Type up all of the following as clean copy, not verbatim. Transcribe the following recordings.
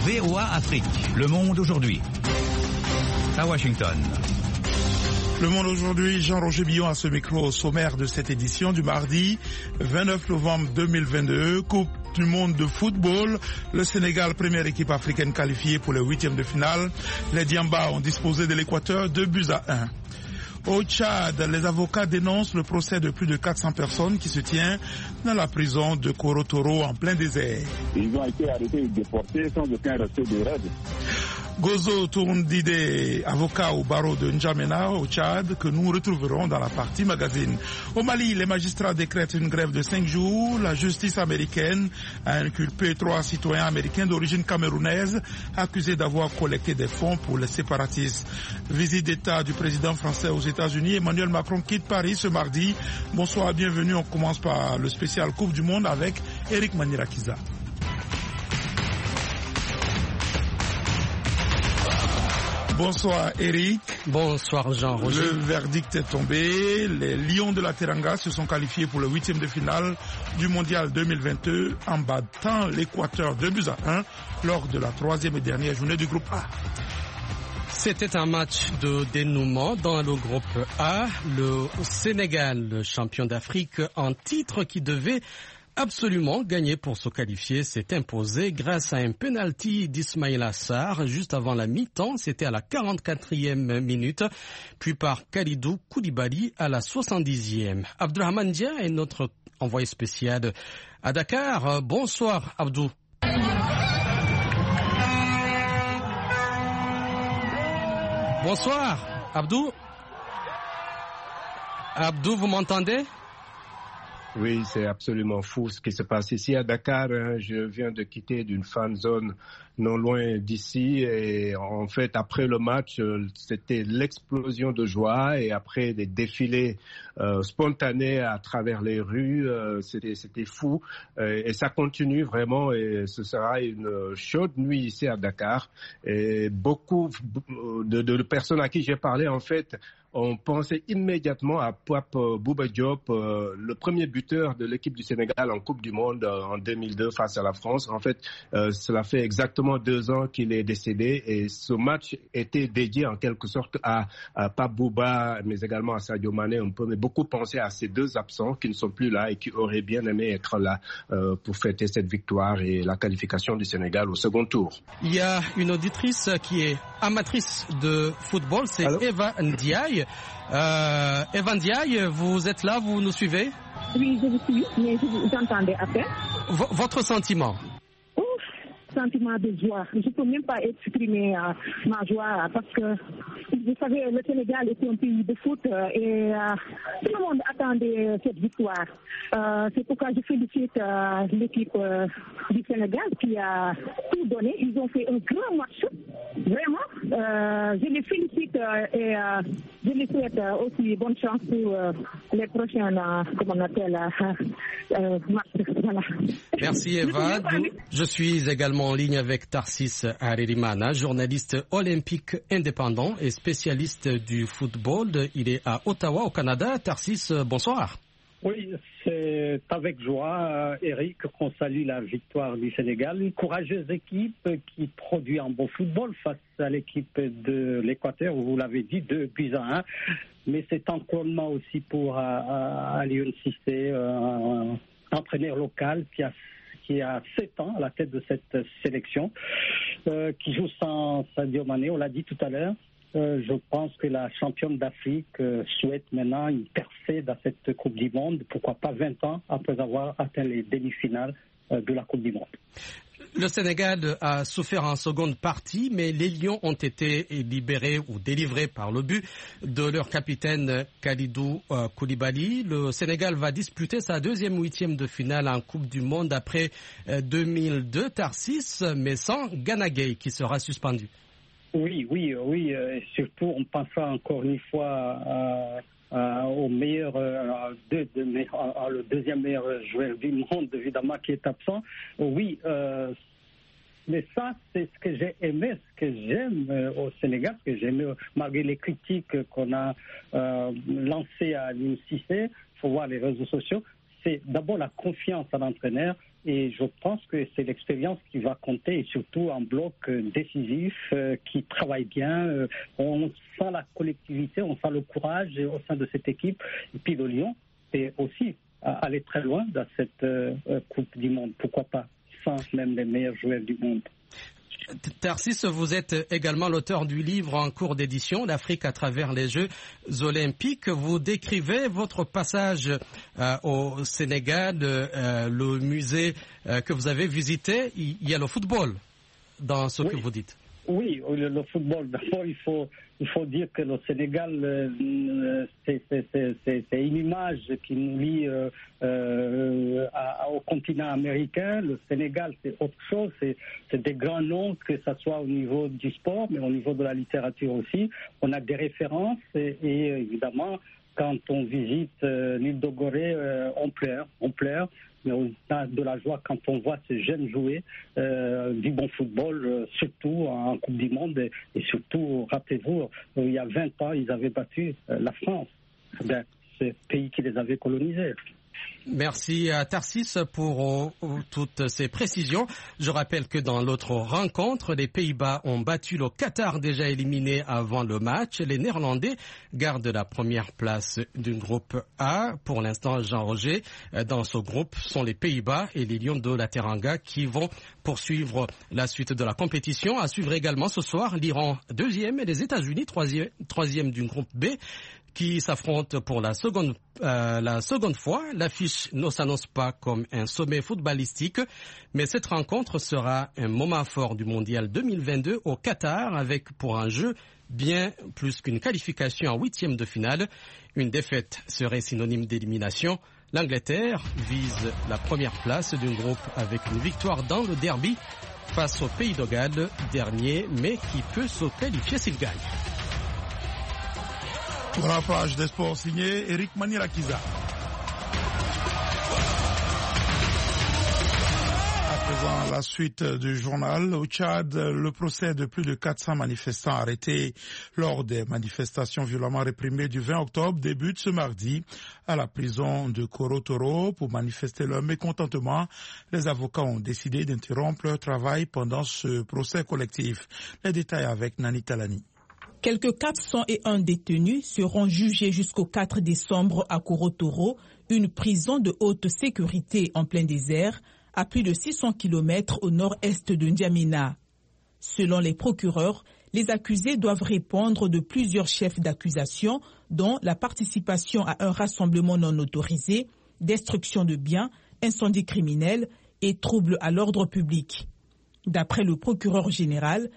VOA Afrique. Le monde aujourd'hui. À Washington. Le monde aujourd'hui, Jean-Roger Billon à ce micro au sommaire de cette édition du mardi 29 novembre 2022. Coupe du monde de football. Le Sénégal, première équipe africaine qualifiée pour les huitièmes de finale. Les Diamba ont disposé de l'Équateur 2-1. Au Tchad, les avocats dénoncent le procès de plus de 400 personnes qui se tient dans la prison de Korotoro en plein désert. Ils ont été arrêtés et déportés sans aucun respect des règles. Gozo Tourndide, avocat au barreau de N'Djamena au Tchad, que nous retrouverons dans la partie magazine. Au Mali, les magistrats décrètent une grève de 5 jours. La justice américaine a inculpé 3 citoyens américains d'origine camerounaise accusés d'avoir collecté des fonds pour les séparatistes. Visite d'État du président français aux États-Unis. Emmanuel Macron quitte Paris ce mardi. Bonsoir, bienvenue. On commence par le spécial Coupe du Monde avec Eric Manirakiza. Bonsoir Eric. Bonsoir Jean-Roger. Le verdict est tombé. Les Lions de la Teranga se sont qualifiés pour le 8e de finale du Mondial 2022 en battant l'Équateur 2-1 lors de la 3e et dernière journée du groupe A. C'était un match de dénouement dans le groupe A. Le Sénégal, le champion d'Afrique en titre qui devait absolument gagné pour se qualifier, s'est imposé grâce à un penalty d'Ismaïla Sarr juste avant la mi-temps, c'était à la 44e minute, puis par Kalidou Koulibaly à la 70e. Abdourahmane Dia est notre envoyé spécial à Dakar. Bonsoir Abdou. Bonsoir Abdou. Abdou, vous m'entendez ? Oui, c'est absolument fou ce qui se passe ici à Dakar. Je viens de quitter d'une fan zone non loin d'ici et en fait après le match c'était l'explosion de joie et après des défilés spontanés à travers les rues, c'était fou et ça continue vraiment et ce sera une chaude nuit ici à Dakar et beaucoup de personnes à qui j'ai parlé en fait on pensait immédiatement à Pape Bouba Diop, le premier buteur de l'équipe du Sénégal en Coupe du Monde en 2002 face à la France. En fait, cela fait exactement 2 ans qu'il est décédé et ce match était dédié en quelque sorte à Pape Bouba, mais également à Sadio Mané. On peut beaucoup penser à ces 2 absents qui ne sont plus là et qui auraient bien aimé être là pour fêter cette victoire et la qualification du Sénégal au second tour. Il y a une auditrice qui est amatrice de football, c'est Eva Ndiaye. Eva Ndiaye, vous êtes là, vous nous suivez? Oui, je vous suis, mais vous entendez à peine. Votre sentiment? Sentiment de joie. Je ne peux même pas exprimer ma joie parce que, vous savez, le Sénégal est un pays de foot et tout le monde attendait cette victoire. C'est pourquoi je félicite l'équipe du Sénégal qui a tout donné. Ils ont fait un grand match. Vraiment, je les félicite et je les souhaite aussi bonne chance pour les prochaines, comment on appelle, matchs. Voilà. Merci Eva. Je suis également en ligne avec Tarsis Harerimana, journaliste olympique indépendant et spécialiste du football. Il est à Ottawa, au Canada. Tarsis, bonsoir. Oui, c'est avec joie, Eric, qu'on salue la victoire du Sénégal. Une courageuse équipe qui produit un bon football face à l'équipe de l'Équateur, vous l'avez dit, 2-1. Mais c'est un couronnement aussi pour Aliou Cissé, entraîneur local qui a 7 ans à la tête de cette sélection, qui joue sans Sadio Mané, on l'a dit tout à l'heure. Je pense que la championne d'Afrique souhaite maintenant une percée dans cette Coupe du Monde, pourquoi pas 20 ans après avoir atteint les demi-finales de la Coupe du Monde. Le Sénégal a souffert en seconde partie, mais les Lions ont été libérés ou délivrés par le but de leur capitaine Kalidou Koulibaly. Le Sénégal va disputer sa 2e huitième de finale en Coupe du Monde après 2002, Tarsis, mais sans Gana Gueye qui sera suspendu. Oui. Et surtout, on pensera encore une fois au meilleur, le 2e meilleur joueur du monde, évidemment, qui est absent. Oui, mais ça, c'est ce que j'ai aimé, ce que j'aime au Sénégal, ce que j'aime, malgré les critiques qu'on a lancées à Aliou Cissé, il faut voir les réseaux sociaux. c'est d'abord la confiance à l'entraîneur. Et je pense que c'est l'expérience qui va compter, et surtout un bloc décisif qui travaille bien. On sent la collectivité, on sent le courage au sein de cette équipe. Et puis le Lion, c'est aussi aller très loin dans cette Coupe du Monde. Pourquoi pas, sans même les meilleurs joueurs du monde. Tarsis, vous êtes également l'auteur du livre en cours d'édition, L'Afrique à travers les Jeux Olympiques. Vous décrivez votre passage au Sénégal, le musée que vous avez visité. Il y a le football dans ce que vous dites. Oui, le football. D'abord, il faut dire que le Sénégal, c'est une image qui nous lie au continent américain. Le Sénégal, c'est autre chose. C'est des grands noms, que ce soit au niveau du sport, mais au niveau de la littérature aussi. On a des références et évidemment, quand on visite l'île de Gorée, on pleure. Mais on a de la joie quand on voit ces jeunes jouer du bon football, surtout en Coupe du Monde. Et surtout, rappelez-vous, il y a 20 ans, ils avaient battu la France, ce pays qui les avait colonisés. Merci à Tarsis pour toutes ces précisions. Je rappelle que dans l'autre rencontre, les Pays-Bas ont battu le Qatar, déjà éliminé avant le match. Les Néerlandais gardent la première place du groupe A. Pour l'instant, Jean-Roger, dans ce groupe, sont les Pays-Bas et les Lions de la Teranga qui vont poursuivre la suite de la compétition. À suivre également ce soir, l'Iran 2e et les États-Unis 3e du groupe B, qui s'affrontent pour la seconde fois. L'affiche ne s'annonce pas comme un sommet footballistique, mais cette rencontre sera un moment fort du Mondial 2022 au Qatar, avec pour un jeu bien plus qu'une qualification en 8e de finale. Une défaite serait synonyme d'élimination. L'Angleterre vise la première place d'un groupe avec une victoire dans le derby face au Pays de Galles, dernier, mais qui peut se qualifier s'il gagne. Pour la page des sports signée Eric Manirakiza. À présent, la suite du journal. Au Tchad, le procès de plus de 400 manifestants arrêtés lors des manifestations violemment réprimées du 20 octobre débute ce mardi à la prison de Koro-Toro pour manifester leur mécontentement. Les avocats ont décidé d'interrompre leur travail pendant ce procès collectif. Les détails avec Nani Talani. Quelques 401 détenus seront jugés jusqu'au 4 décembre à Koro-Toro, une prison de haute sécurité en plein désert, à plus de 600 km au nord-est de N'Djamena. Selon les procureurs, les accusés doivent répondre de plusieurs chefs d'accusation, dont la participation à un rassemblement non autorisé, destruction de biens, incendie criminel et troubles à l'ordre public. D'après le procureur général,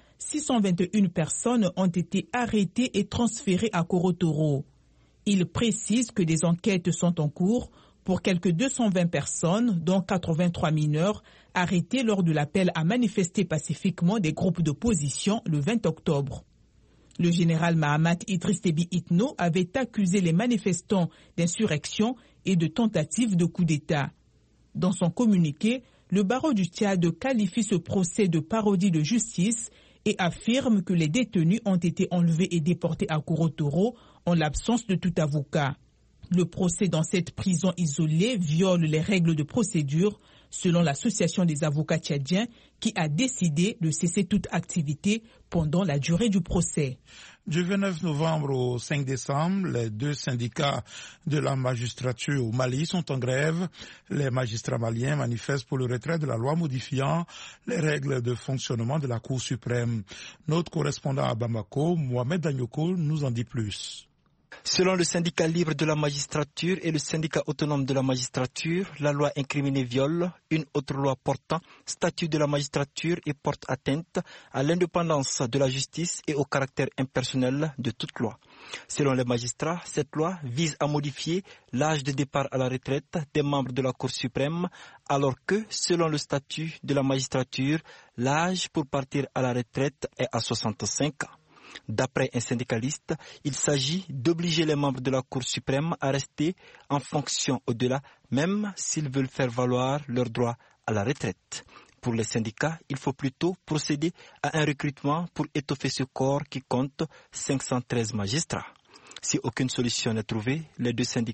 621 personnes ont été arrêtées et transférées à Koro-Toro. Il précise que des enquêtes sont en cours pour quelques 220 personnes, dont 83 mineurs, arrêtés lors de l'appel à manifester pacifiquement des groupes d'opposition le 20 octobre. Le général Mahamat Idriss Déby Itno avait accusé les manifestants d'insurrection et de tentative de coup d'État. Dans son communiqué, le barreau du Tchad qualifie ce procès de parodie de justice et affirme que les détenus ont été enlevés et déportés à Koro-Toro en l'absence de tout avocat. Le procès dans cette prison isolée viole les règles de procédure selon l'Association des avocats tchadiens qui a décidé de cesser toute activité pendant la durée du procès. Du 29 novembre au 5 décembre, les deux syndicats de la magistrature au Mali sont en grève. Les magistrats maliens manifestent pour le retrait de la loi modifiant les règles de fonctionnement de la Cour suprême. Notre correspondant à Bamako, Mohamed Danyoko, nous en dit plus. Selon le syndicat libre de la magistrature et le syndicat autonome de la magistrature, la loi incriminée viole une autre loi portant statut de la magistrature et porte atteinte à l'indépendance de la justice et au caractère impersonnel de toute loi. Selon les magistrats, cette loi vise à modifier l'âge de départ à la retraite des membres de la Cour suprême, alors que, selon le statut de la magistrature, l'âge pour partir à la retraite est à 65 ans. D'après un syndicaliste, il s'agit d'obliger les membres de la Cour suprême à rester en fonction au-delà, même s'ils veulent faire valoir leur droit à la retraite. Pour les syndicats, il faut plutôt procéder à un recrutement pour étoffer ce corps qui compte 513 magistrats. Si aucune solution n'est trouvée, les deux syndicats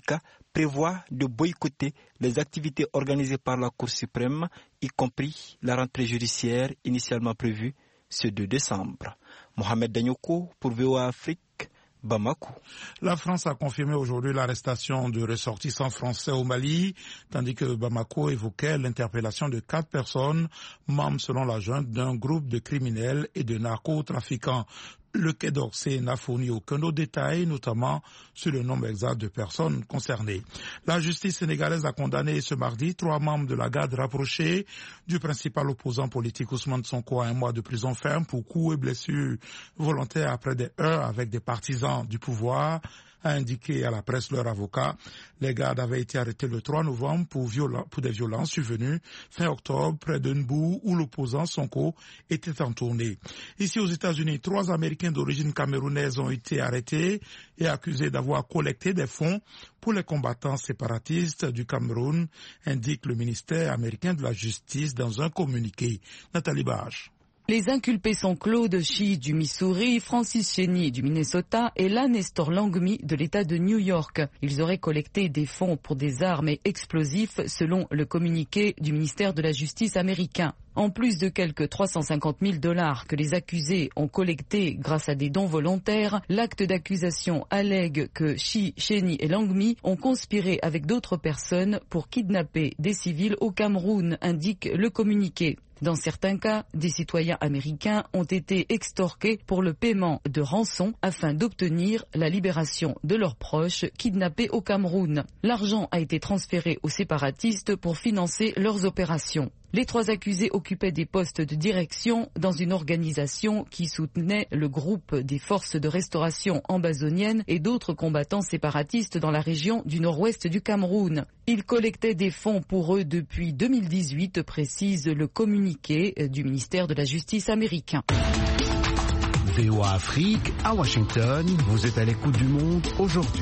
prévoit de boycotter les activités organisées par la Cour suprême, y compris la rentrée judiciaire initialement prévue ce 2 décembre. Mohamed Danyoko pour VOA Afrique, Bamako. La France a confirmé aujourd'hui l'arrestation de ressortissants français au Mali, tandis que Bamako évoquait l'interpellation de 4 personnes, membres selon la junte d'un groupe de criminels et de narcotrafiquants. Le Quai d'Orsay n'a fourni aucun autre détail, notamment sur le nombre exact de personnes concernées. La justice sénégalaise a condamné ce mardi 3 membres de la garde rapprochée du principal opposant politique Ousmane Sonko à 1 mois de prison ferme pour coups et blessures volontaires après des heurts avec des partisans du pouvoir, a indiqué à la presse leur avocat. Les gardes avaient été arrêtés le 3 novembre pour des violences survenues fin octobre près de Nbou où l'opposant Sonko était en tournée. Ici aux États-Unis, 3 Américains d'origine camerounaise ont été arrêtés et accusés d'avoir collecté des fonds pour les combattants séparatistes du Cameroun, indique le ministère américain de la Justice dans un communiqué. Nathalie Barge. Les inculpés sont Claude Chi du Missouri, Francis Cheney du Minnesota et Lan Nestor Langmi de l'État de New York. Ils auraient collecté des fonds pour des armes et explosifs selon le communiqué du ministère de la Justice américain. En plus de quelques $350,000 que les accusés ont collectés grâce à des dons volontaires, l'acte d'accusation allègue que Chi, Cheney et Langmi ont conspiré avec d'autres personnes pour kidnapper des civils au Cameroun, indique le communiqué. Dans certains cas, des citoyens américains ont été extorqués pour le paiement de rançons afin d'obtenir la libération de leurs proches kidnappés au Cameroun. L'argent a été transféré aux séparatistes pour financer leurs opérations. Les 3 accusés occupaient des postes de direction dans une organisation qui soutenait le groupe des forces de restauration ambazoniennes et d'autres combattants séparatistes dans la région du nord-ouest du Cameroun. Ils collectaient des fonds pour eux depuis 2018, précise le communiqué du ministère de la Justice américain. VOA Afrique, à Washington, vous êtes à l'écoute du monde aujourd'hui.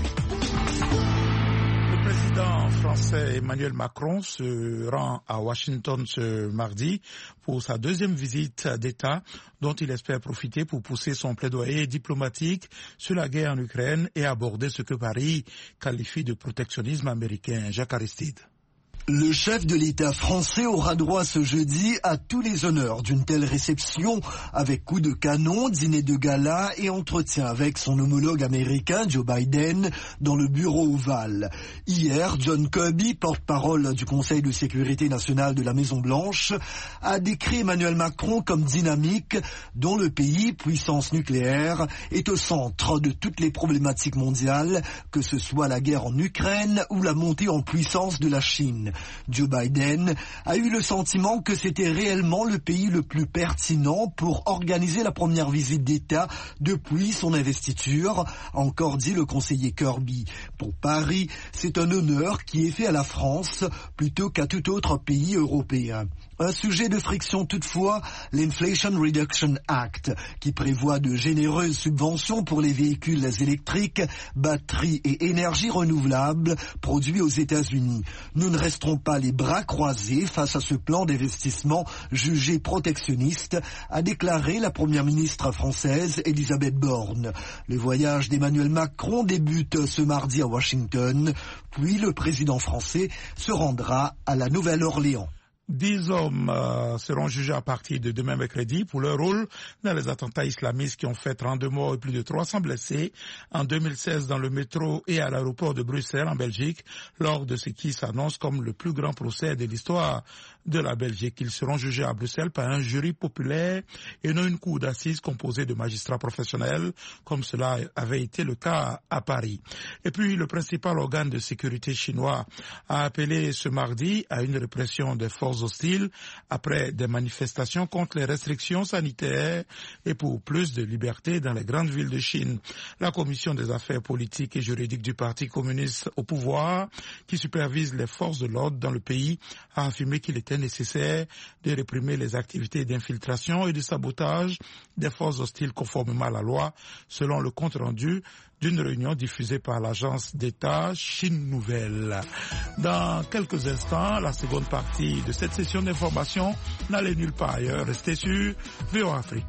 Le président français Emmanuel Macron se rend à Washington ce mardi pour sa 2e visite d'État dont il espère profiter pour pousser son plaidoyer diplomatique sur la guerre en Ukraine et aborder ce que Paris qualifie de protectionnisme américain. Jacques Aristide. Le chef de l'État français aura droit ce jeudi à tous les honneurs d'une telle réception avec coup de canon, dîner de gala et entretien avec son homologue américain Joe Biden dans le bureau ovale. Hier, John Kirby, porte-parole du Conseil de sécurité nationale de la Maison-Blanche, a décrit Emmanuel Macron comme dynamique dont le pays, puissance nucléaire, est au centre de toutes les problématiques mondiales, que ce soit la guerre en Ukraine ou la montée en puissance de la Chine. Joe Biden a eu le sentiment que c'était réellement le pays le plus pertinent pour organiser la première visite d'État depuis son investiture, a encore dit le conseiller Kirby. Pour Paris, c'est un honneur qui est fait à la France plutôt qu'à tout autre pays européen. Un sujet de friction toutefois, l'Inflation Reduction Act, qui prévoit de généreuses subventions pour les véhicules électriques, batteries et énergies renouvelables produits aux États-Unis. Nous ne resterons pas les bras croisés face à ce plan d'investissement jugé protectionniste, a déclaré la première ministre française Elisabeth Borne. Le voyage d'Emmanuel Macron débute ce mardi à Washington, puis le président français se rendra à la Nouvelle-Orléans. 10 hommes seront jugés à partir de demain mercredi pour leur rôle dans les attentats islamistes qui ont fait 32 morts et plus de 300 blessés en 2016 dans le métro et à l'aéroport de Bruxelles en Belgique lors de ce qui s'annonce comme le plus grand procès de l'histoire de la Belgique. Ils seront jugés à Bruxelles par un jury populaire et non une cour d'assises composée de magistrats professionnels comme cela avait été le cas à Paris. Et puis le principal organe de sécurité chinois a appelé ce mardi à une répression des forces hostiles après des manifestations contre les restrictions sanitaires et pour plus de liberté dans les grandes villes de Chine. La commission des affaires politiques et juridiques du Parti communiste au pouvoir, qui supervise les forces de l'ordre dans le pays, a affirmé qu'il était nécessaire de réprimer les activités d'infiltration et de sabotage des forces hostiles conformément à la loi, selon le compte-rendu d'une réunion diffusée par l'agence d'État Chine Nouvelle. Dans quelques instants, la seconde partie de cette session d'information n'allait nulle part ailleurs. Restez sur VOA Afrique.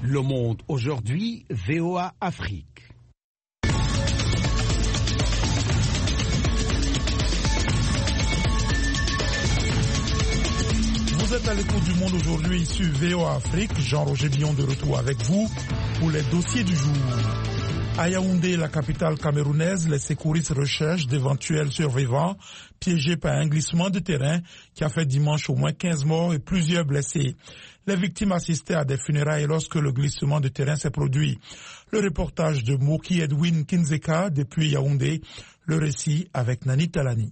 Le Monde aujourd'hui, VOA Afrique. Vous êtes à l'écoute du Monde aujourd'hui sur VOA Afrique. Jean-Roger Billon de retour avec vous pour les dossiers du jour. À Yaoundé, la capitale camerounaise, les secouristes recherchent d'éventuels survivants piégés par un glissement de terrain qui a fait dimanche au moins 15 morts et plusieurs blessés. Les victimes assistaient à des funérailles lorsque le glissement de terrain s'est produit. Le reportage de Moki Edwin Kinzeka depuis Yaoundé, le récit avec Nani Talani.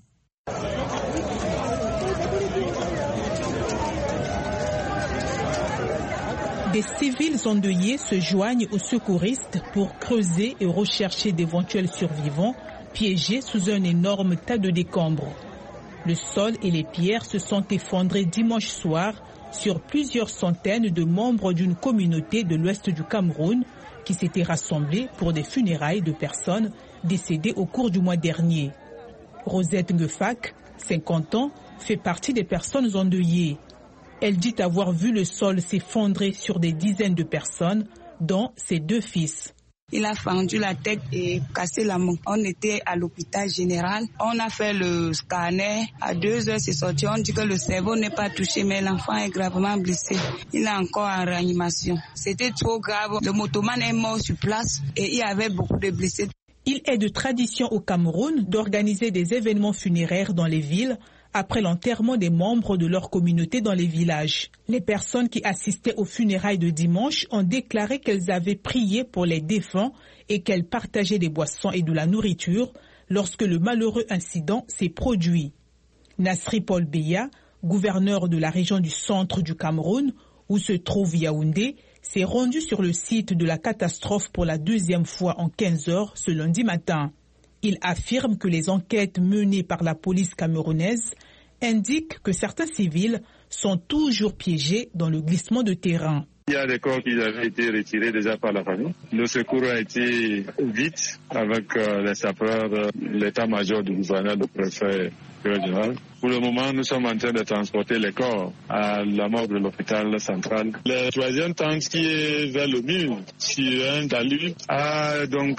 Des civils endeuillés se joignent aux secouristes pour creuser et rechercher d'éventuels survivants piégés sous un énorme tas de décombres. Le sol et les pierres se sont effondrés dimanche soir sur plusieurs centaines de membres d'une communauté de l'ouest du Cameroun qui s'étaient rassemblés pour des funérailles de personnes décédées au cours du mois dernier. Rosette Ngefak, 50 ans, fait partie des personnes endeuillées. Elle dit avoir vu le sol s'effondrer sur des dizaines de personnes, dont ses 2 fils. Il a fendu la tête et cassé la main. On était à l'hôpital général. On a fait le scanner. À 2 heures, c'est sorti. On dit que le cerveau n'est pas touché, mais l'enfant est gravement blessé. Il est encore en réanimation. C'était trop grave. Le motoman est mort sur place et il y avait beaucoup de blessés. Il est de tradition au Cameroun d'organiser des événements funéraires dans les villes après l'enterrement des membres de leur communauté dans les villages. Les personnes qui assistaient aux funérailles de dimanche ont déclaré qu'elles avaient prié pour les défunts et qu'elles partageaient des boissons et de la nourriture lorsque le malheureux incident s'est produit. Nasri Paul Beya, gouverneur de la région du centre du Cameroun, où se trouve Yaoundé, s'est rendu sur le site de la catastrophe pour la 2e fois en 15 heures ce lundi matin. Il affirme que les enquêtes menées par la police camerounaise indiquent que certains civils sont toujours piégés dans le glissement de terrain. Il y a des corps qui avaient été retirés déjà par la famille. Le secours a été vite avec les sapeurs, l'état-major du gouverneur, le préfet régional. Pour le moment, nous sommes en train de transporter les corps à la morgue de l'hôpital central. La 3e tente qui est vers le mur, sur un talus, a donc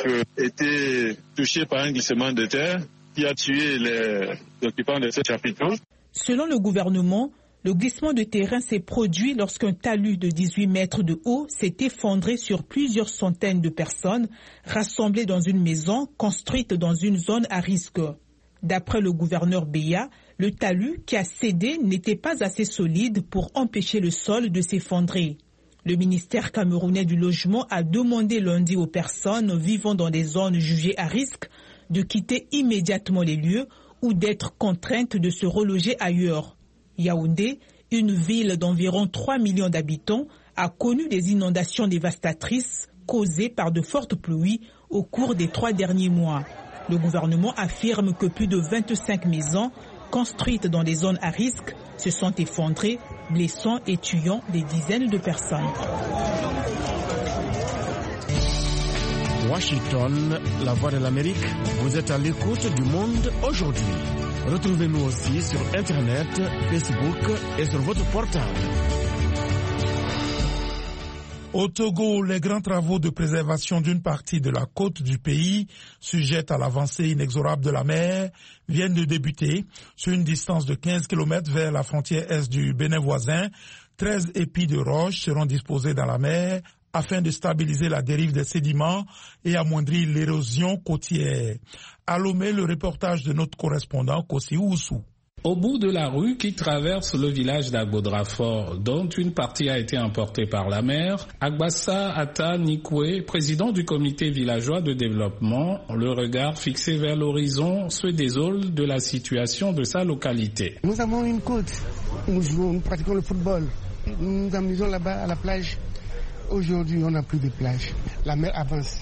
été touché par un glissement de terre qui a tué les occupants de ce chapiteau. Selon le gouvernement, le glissement de terrain s'est produit lorsqu'un talus de 18 mètres de haut s'est effondré sur plusieurs centaines de personnes rassemblées dans une maison construite dans une zone à risque. D'après le gouverneur Beya, le talus qui a cédé n'était pas assez solide pour empêcher le sol de s'effondrer. Le ministère camerounais du logement a demandé lundi aux personnes vivant dans des zones jugées à risque de quitter immédiatement les lieux ou d'être contraintes de se reloger ailleurs. Yaoundé, une ville d'environ 3 millions d'habitants, a connu des inondations dévastatrices causées par de fortes pluies au cours des 3 derniers mois. Le gouvernement affirme que plus de 25 maisons construites dans des zones à risque se sont effondrées, blessant et tuant des dizaines de personnes. Washington, la voix de l'Amérique, vous êtes à l'écoute du Monde aujourd'hui. Retrouvez-nous aussi sur Internet, Facebook et sur votre portable. Au Togo, les grands travaux de préservation d'une partie de la côte du pays, sujette à l'avancée inexorable de la mer, viennent de débuter. Sur une distance de 15 km vers la frontière est du Bénin voisin, 13 épis de roches seront disposés dans la mer afin de stabiliser la dérive des sédiments et amoindrir l'érosion côtière. À Lomé, le reportage de notre correspondant Kossi Oussou. Au bout de la rue qui traverse le village d'Agbodrafort, dont une partie a été emportée par la mer, Agbassa Ata Nikwe, président du comité villageois de développement, le regard fixé vers l'horizon, se désole de la situation de sa localité. Nous avons une côte, nous pratiquons le football, nous nous amusons là-bas à la plage. Aujourd'hui, on n'a plus de plage. La mer avance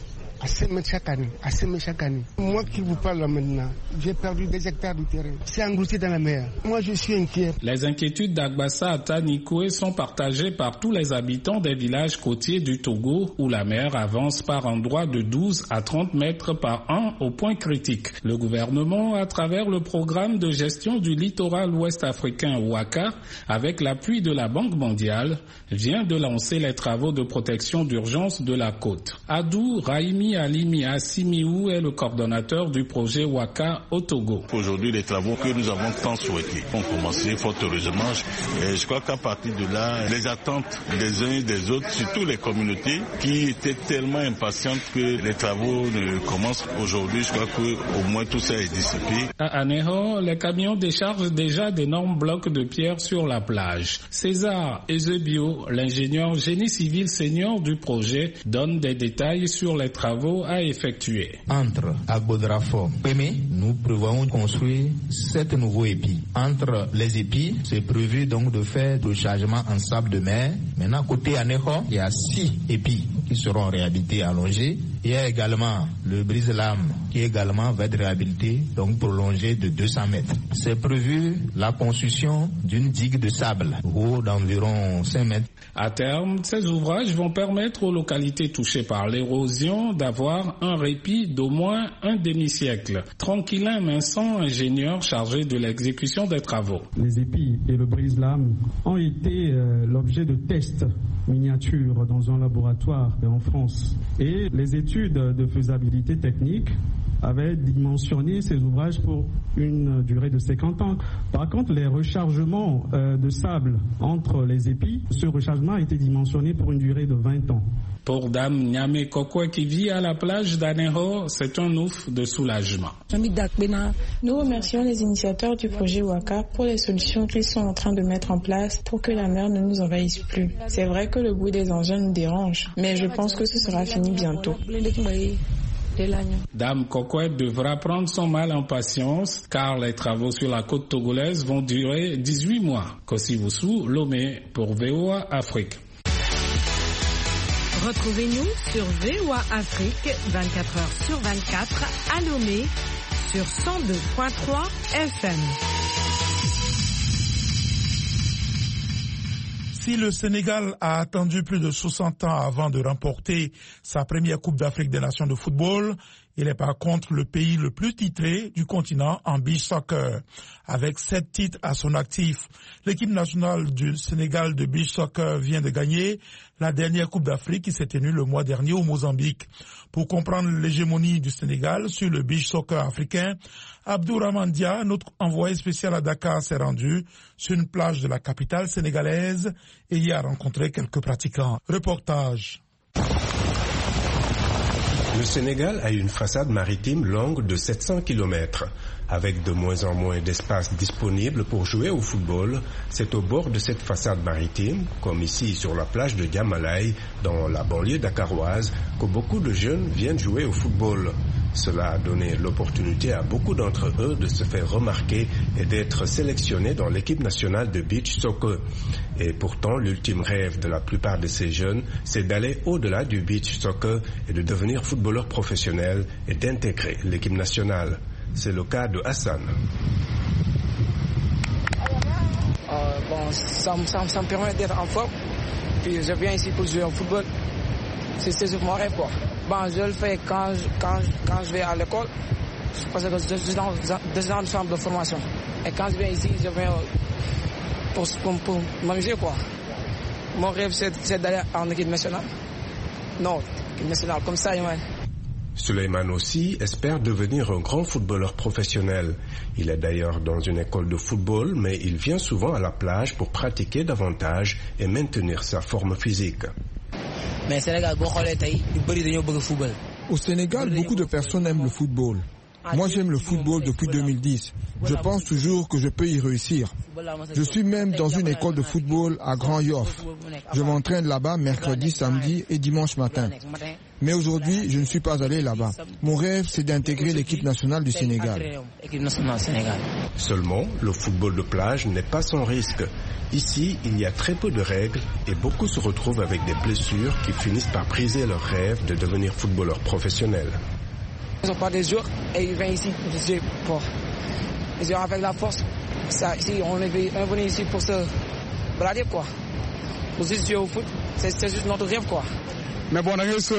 à 5 mètres chaque année, à 5 mètres chaque année. Moi qui vous parle là maintenant, j'ai perdu des hectares de terrain. C'est englouti dans la mer. Moi je suis inquiet. Les inquiétudes d'Agbassa Atta Nikoué sont partagées par tous les habitants des villages côtiers du Togo où la mer avance par endroits de 12 à 30 mètres par an au point critique. Le gouvernement, à travers le programme de gestion du littoral ouest africain WACA, avec l'appui de la Banque mondiale, vient de lancer les travaux de protection d'urgence de la côte. Adou Raimi Alimi Assimiou est le coordonnateur du projet WACA au Togo. Aujourd'hui, les travaux que nous avons tant souhaités ont commencé fort heureusement. Et je crois qu'à partir de là, les attentes des uns et des autres, surtout les communautés qui étaient tellement impatientes que les travaux ne commencent aujourd'hui, je crois qu'au moins tout ça est dissipé. À Aného, les camions déchargent déjà d'énormes blocs de pierre sur la plage. César Ezebio, l'ingénieur génie civil senior du projet, donne des détails sur les travaux à effectuer. Entre Agbodrafort et Pémé, nous prévoyons construire 7 nouveaux épis. Entre les épis, c'est prévu donc de faire le chargement en sable de mer. Maintenant, côté Aného, il y a 6 épis qui seront réhabilités allongés. Il y a également le brise-lame qui également va être réhabilité, donc prolongé de 200 mètres. C'est prévu la construction d'une digue de sable haut d'environ 5 mètres. À terme, ces ouvrages vont permettre aux localités touchées par l'érosion d'avoir un répit d'au moins un demi-siècle. Tranquillin Minson, ingénieur chargé de l'exécution des travaux. Les épis et le brise-lame ont été l'objet de tests miniatures dans un laboratoire en France. Et les études de faisabilité technique avaient dimensionné ces ouvrages pour une durée de 50 ans. Par contre, les rechargements de sable entre les épis, ce rechargement a été dimensionné pour une durée de 20 ans. Pour Dame Nyame Kokwe qui vit à la plage d'Aného, c'est un ouf de soulagement. Nous remercions les initiateurs du projet WACA pour les solutions qu'ils sont en train de mettre en place pour que la mer ne nous envahisse plus. C'est vrai que le bruit des engins nous dérange, mais je pense que ce sera fini bientôt. Dame Kokwe devra prendre son mal en patience car les travaux sur la côte togolaise vont durer 18 mois. Kosivusu, Lomé pour VOA Afrique. Retrouvez-nous sur VOA Afrique 24h sur 24 à Lomé sur 102.3 FM. Si le Sénégal a attendu plus de 60 ans avant de remporter sa première Coupe d'Afrique des Nations de football, il est par contre le pays le plus titré du continent en beach soccer. Avec 7 titres à son actif, l'équipe nationale du Sénégal de beach soccer vient de gagner la dernière Coupe d'Afrique qui s'est tenue le mois dernier au Mozambique. Pour comprendre l'hégémonie du Sénégal sur le beach soccer africain, Abdourahmane Dia, notre envoyé spécial à Dakar, s'est rendu sur une plage de la capitale sénégalaise et y a rencontré quelques pratiquants. Reportage. Le Sénégal a une façade maritime longue de 700 km. Avec de moins en moins d'espace disponible pour jouer au football, c'est au bord de cette façade maritime, comme ici sur la plage de Diamalaye, dans la banlieue dakaroise, que beaucoup de jeunes viennent jouer au football. Cela a donné l'opportunité à beaucoup d'entre eux de se faire remarquer et d'être sélectionnés dans l'équipe nationale de beach soccer. Et pourtant, l'ultime rêve de la plupart de ces jeunes, c'est d'aller au-delà du beach soccer et de devenir footballeur professionnel et d'intégrer l'équipe nationale. C'est le cas de Hassan. Ça me permet d'être en forme. Puis je viens ici pour jouer au football. C'est mon rêve, quoi. Je le fais quand je vais à l'école. Parce que je suis dans une chambre de formation. Et quand je viens ici, je viens pour m'amuser, quoi. Mon rêve, c'est d'aller en équipe nationale. Non, équipe nationale, comme ça, ouais. Suleiman aussi espère devenir un grand footballeur professionnel. Il est d'ailleurs dans une école de football, mais il vient souvent à la plage pour pratiquer davantage et maintenir sa forme physique. Au Sénégal, beaucoup de personnes aiment le football. Moi, j'aime le football depuis 2010. Je pense toujours que je peux y réussir. Je suis même dans une école de football à Grand Yoff. Je m'entraîne là-bas mercredi, samedi et dimanche matin. Mais aujourd'hui, je ne suis pas allé là-bas. Mon rêve, c'est d'intégrer l'équipe nationale du Sénégal. Seulement, le football de plage n'est pas sans risque. Ici, il y a très peu de règles et beaucoup se retrouvent avec des blessures qui finissent par briser leur rêve de devenir footballeur professionnel. Ils n'ont pas des jours et ils viennent ici pour ils ont avec la force. Ça, ici, on est venu ici pour se balader, quoi. Pour juste jouer au foot, c'est juste notre rêve, quoi. Mais bon,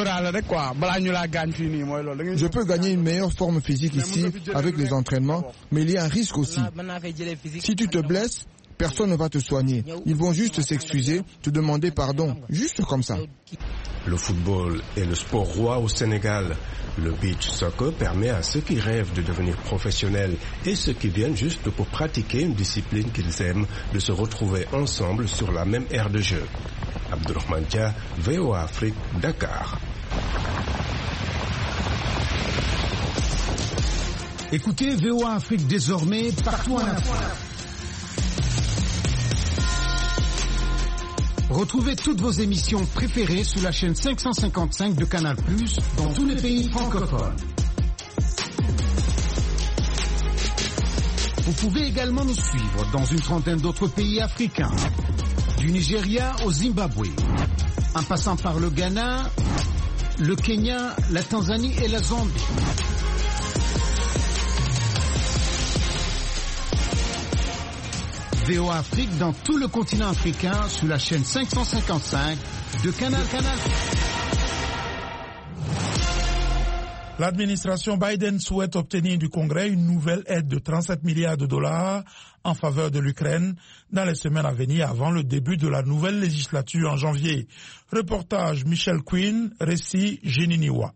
je peux gagner une meilleure forme physique ici avec les entraînements, mais il y a un risque aussi. Si tu te blesses, personne ne va te soigner. Ils vont juste s'excuser, te demander pardon, juste comme ça. Le football est le sport roi au Sénégal. Le beach soccer permet à ceux qui rêvent de devenir professionnels et ceux qui viennent juste pour pratiquer une discipline qu'ils aiment de se retrouver ensemble sur la même aire de jeu. Abdourahmane Dia, VOA Afrique, Dakar. Écoutez VOA Afrique désormais partout en Afrique. Retrouvez toutes vos émissions préférées sur la chaîne 555 de Canal+, dans tous les pays francophones. Vous pouvez également nous suivre dans une trentaine d'autres pays africains, du Nigeria au Zimbabwe, en passant par le Ghana, le Kenya, la Tanzanie et la Zambie. VOA Afrique dans tout le continent africain sur la chaîne 555 de Canal. L'administration Biden souhaite obtenir du Congrès une nouvelle aide de 37 milliards de dollars en faveur de l'Ukraine dans les semaines à venir avant le début de la nouvelle législature en janvier. Reportage Michel Quinn, récit Géniniwa.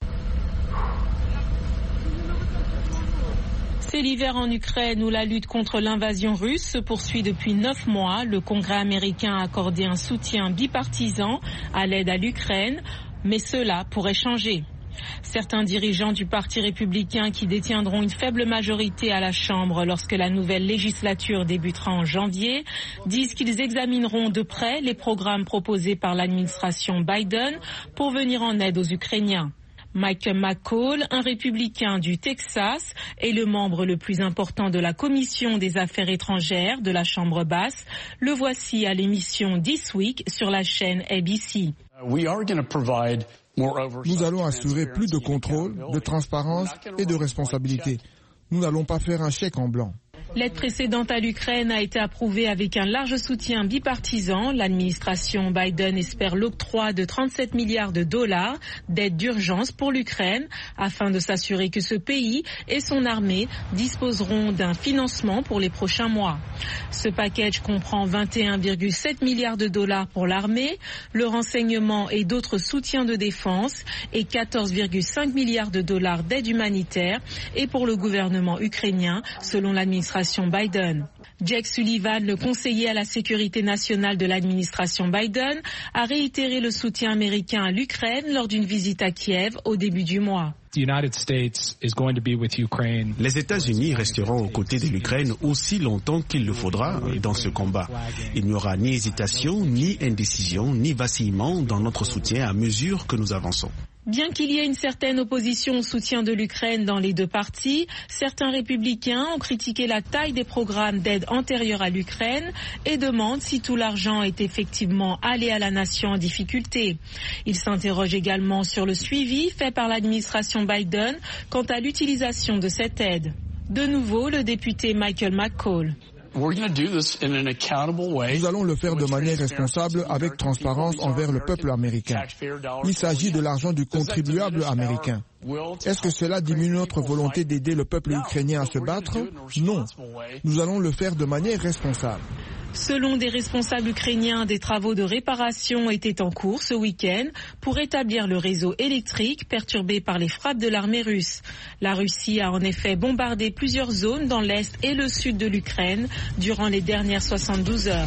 C'est l'hiver en Ukraine où la lutte contre l'invasion russe se poursuit depuis 9 mois. Le Congrès américain a accordé un soutien bipartisan à l'aide à l'Ukraine, mais cela pourrait changer. Certains dirigeants du Parti républicain qui détiendront une faible majorité à la Chambre lorsque la nouvelle législature débutera en janvier disent qu'ils examineront de près les programmes proposés par l'administration Biden pour venir en aide aux Ukrainiens. Michael McCall, un républicain du Texas, est le membre le plus important de la Commission des Affaires étrangères de la Chambre basse. Le voici à l'émission This Week sur la chaîne ABC. Nous allons assurer plus de contrôle, de transparence et de responsabilité. Nous n'allons pas faire un chèque en blanc. L'aide précédente à l'Ukraine a été approuvée avec un large soutien bipartisan. L'administration Biden espère l'octroi de 37 milliards de dollars d'aide d'urgence pour l'Ukraine afin de s'assurer que ce pays et son armée disposeront d'un financement pour les prochains mois. Ce package comprend 21,7 milliards de dollars pour l'armée, le renseignement et d'autres soutiens de défense et 14,5 milliards de dollars d'aide humanitaire et pour le gouvernement ukrainien selon l'administration Biden. Jake Sullivan, le conseiller à la sécurité nationale de l'administration Biden, a réitéré le soutien américain à l'Ukraine lors d'une visite à Kiev au début du mois. Les États-Unis resteront aux côtés de l'Ukraine aussi longtemps qu'il le faudra dans ce combat. Il n'y aura ni hésitation, ni indécision, ni vacillement dans notre soutien à mesure que nous avançons. Bien qu'il y ait une certaine opposition au soutien de l'Ukraine dans les deux partis, certains républicains ont critiqué la taille des programmes d'aide antérieurs à l'Ukraine et demandent si tout l'argent est effectivement allé à la nation en difficulté. Ils s'interrogent également sur le suivi fait par l'administration Biden quant à l'utilisation de cette aide. De nouveau, le député Michael McCall. Nous allons le faire de manière responsable avec transparence envers le peuple américain. Il s'agit de l'argent du contribuable américain. Est-ce que cela diminue notre volonté d'aider le peuple ukrainien à se battre? Non. Nous allons le faire de manière responsable. Selon des responsables ukrainiens, des travaux de réparation étaient en cours ce week-end pour établir le réseau électrique perturbé par les frappes de l'armée russe. La Russie a en effet bombardé plusieurs zones dans l'est et le sud de l'Ukraine durant les dernières 72 heures.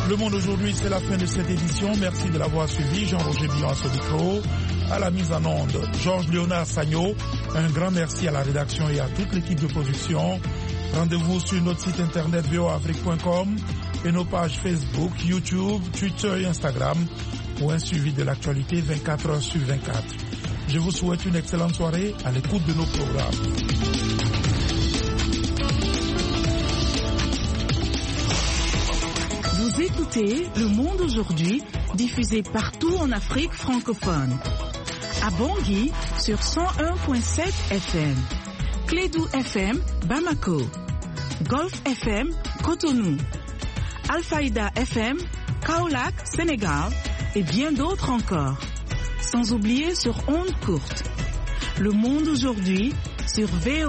Le Monde aujourd'hui, c'est la fin de cette édition. Merci de l'avoir suivi. Jean-Roger Billon à ce micro. À la mise en onde, Georges-Léonard Sagno. Un grand merci à la rédaction et à toute l'équipe de production. Rendez-vous sur notre site internet voaafrique.com et nos pages Facebook, YouTube, Twitter et Instagram pour un suivi de l'actualité 24 heures sur 24. Je vous souhaite une excellente soirée à l'écoute de nos programmes. Vous écoutez Le Monde aujourd'hui, diffusé partout en Afrique francophone. À Bangui sur 101.7 FM, Clédou FM, Bamako, Golf FM, Cotonou, Alfaïda FM, Kaolack, Sénégal et bien d'autres encore. Sans oublier sur ondes courtes. Le Monde aujourd'hui sur VOA.